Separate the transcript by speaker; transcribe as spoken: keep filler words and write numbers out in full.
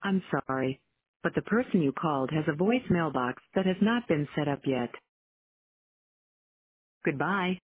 Speaker 1: I'm sorry, but the person you called has a voice mailbox that has not been set up yet. Goodbye.